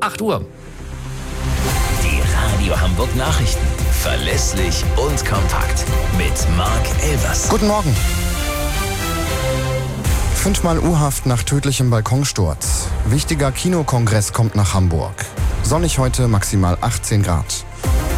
8 Uhr. Die Radio Hamburg Nachrichten. Verlässlich und kompakt. Mit Marc Elvers. Guten Morgen. 5-mal U-Haft nach tödlichem Balkonsturz. Wichtiger Kinokongress kommt nach Hamburg. Sonnig heute, maximal 18 Grad.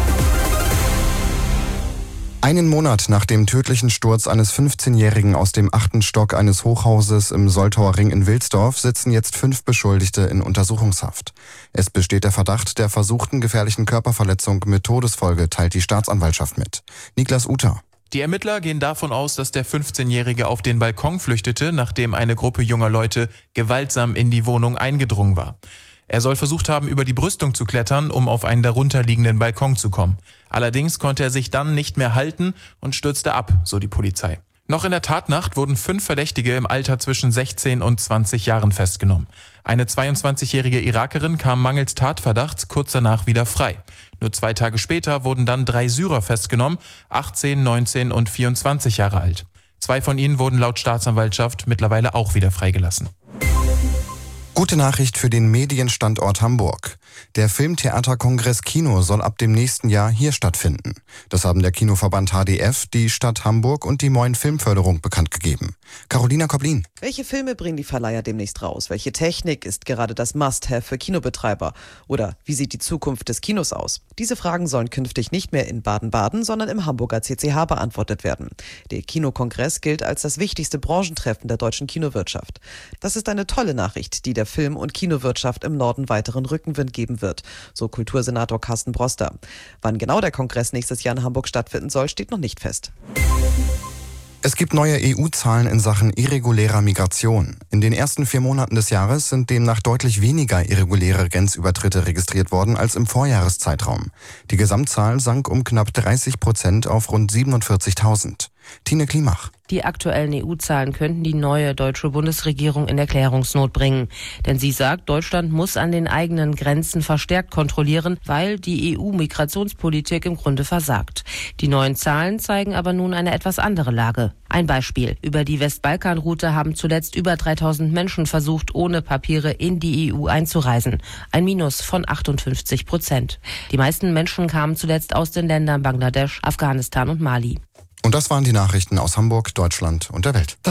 Einen Monat nach dem tödlichen Sturz eines 15-Jährigen aus dem 8. Stock eines Hochhauses im Soltauer Ring in Wilsdorf sitzen jetzt 5 Beschuldigte in Untersuchungshaft. Es besteht der Verdacht der versuchten gefährlichen Körperverletzung mit Todesfolge, teilt die Staatsanwaltschaft mit. Niklas Uter. Die Ermittler gehen davon aus, dass der 15-Jährige auf den Balkon flüchtete, nachdem eine Gruppe junger Leute gewaltsam in die Wohnung eingedrungen war. Er soll versucht haben, über die Brüstung zu klettern, um auf einen darunterliegenden Balkon zu kommen. Allerdings konnte er sich dann nicht mehr halten und stürzte ab, so die Polizei. Noch in der Tatnacht wurden 5 Verdächtige im Alter zwischen 16 und 20 Jahren festgenommen. Eine 22-jährige Irakerin kam mangels Tatverdachts kurz danach wieder frei. Nur 2 Tage später wurden dann 3 Syrer festgenommen, 18, 19 und 24 Jahre alt. 2 von ihnen wurden laut Staatsanwaltschaft mittlerweile auch wieder freigelassen. Gute Nachricht für den Medienstandort Hamburg. Der Filmtheaterkongress Kino soll ab dem nächsten Jahr hier stattfinden. Das haben der Kinoverband HDF, die Stadt Hamburg und die Moin Filmförderung bekannt gegeben. Carolina Koblin. Welche Filme bringen die Verleiher demnächst raus? Welche Technik ist gerade das Must-Have für Kinobetreiber? Oder wie sieht die Zukunft des Kinos aus? Diese Fragen sollen künftig nicht mehr in Baden-Baden, sondern im Hamburger CCH beantwortet werden. Der Kinokongress gilt als das wichtigste Branchentreffen der deutschen Kinowirtschaft. Das ist eine tolle Nachricht, die der Film- und Kinowirtschaft im Norden weiteren Rückenwind geben wird, so Kultursenator Carsten Broster. Wann genau der Kongress nächstes Jahr in Hamburg stattfinden soll, steht noch nicht fest. Es gibt neue EU-Zahlen in Sachen irregulärer Migration. In den ersten 4 Monaten des Jahres sind demnach deutlich weniger irreguläre Grenzübertritte registriert worden als im Vorjahreszeitraum. Die Gesamtzahl sank um knapp 30% auf rund 47.000. Tine Klimach. Die aktuellen EU-Zahlen könnten die neue deutsche Bundesregierung in Erklärungsnot bringen. Denn sie sagt, Deutschland muss an den eigenen Grenzen verstärkt kontrollieren, weil die EU-Migrationspolitik im Grunde versagt. Die neuen Zahlen zeigen aber nun eine etwas andere Lage. Ein Beispiel. Über die Westbalkanroute haben zuletzt über 3.000 Menschen versucht, ohne Papiere in die EU einzureisen. Ein Minus von 58%. Die meisten Menschen kamen zuletzt aus den Ländern Bangladesch, Afghanistan und Mali. Und das waren die Nachrichten aus Hamburg, Deutschland und der Welt.